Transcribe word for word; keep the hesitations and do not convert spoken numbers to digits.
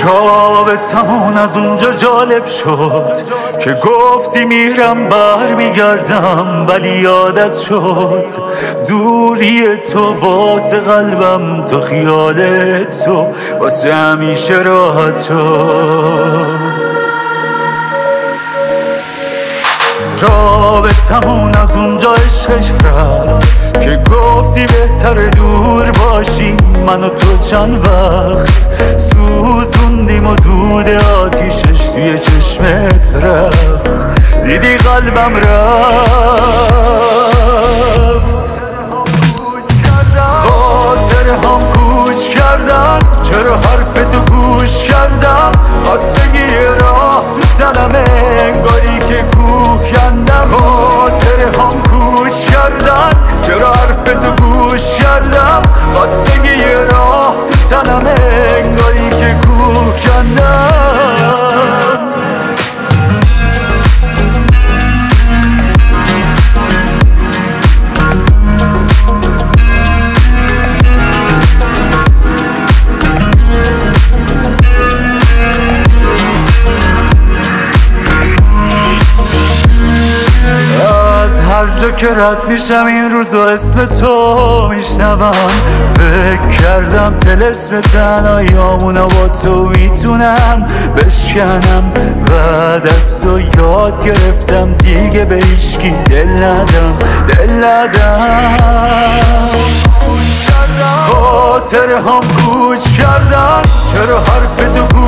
رابطمون از اونجا جالب شد که گفتی میرم بر میگردم، ولی یادت شد دوری تو واسه قلبم، تو خیالت تو واسه همیشه راحت شد. رابطمون از اونجا عشقش رفت که گفتی بهتر دور باشیم، من و تو چند وقت سوزوندیم و دود آتیشش توی چشمت رفت، دیدی قلبم رفت. خاطر هم کوچ کردن، چرا حرف تو گوش کردم، خواستگی راه تو تنمه انگاری که کوه کندم. خاطر هم کوچ کردن، چرا حرف تو گوش کردم، خواستگی راه تو تنمه انگاری که کوه کندم. هر جا که رد میشم این روزا اسم تو میشنوم، فکر کردم طلسم تنهاییامونو با تو میتونم بشکنم. بعد از تو یاد گرفتم دیگه به هیچکی دل ندم، دل ندم. خاطر هم کوچ کردن، چرا حرف تو گوش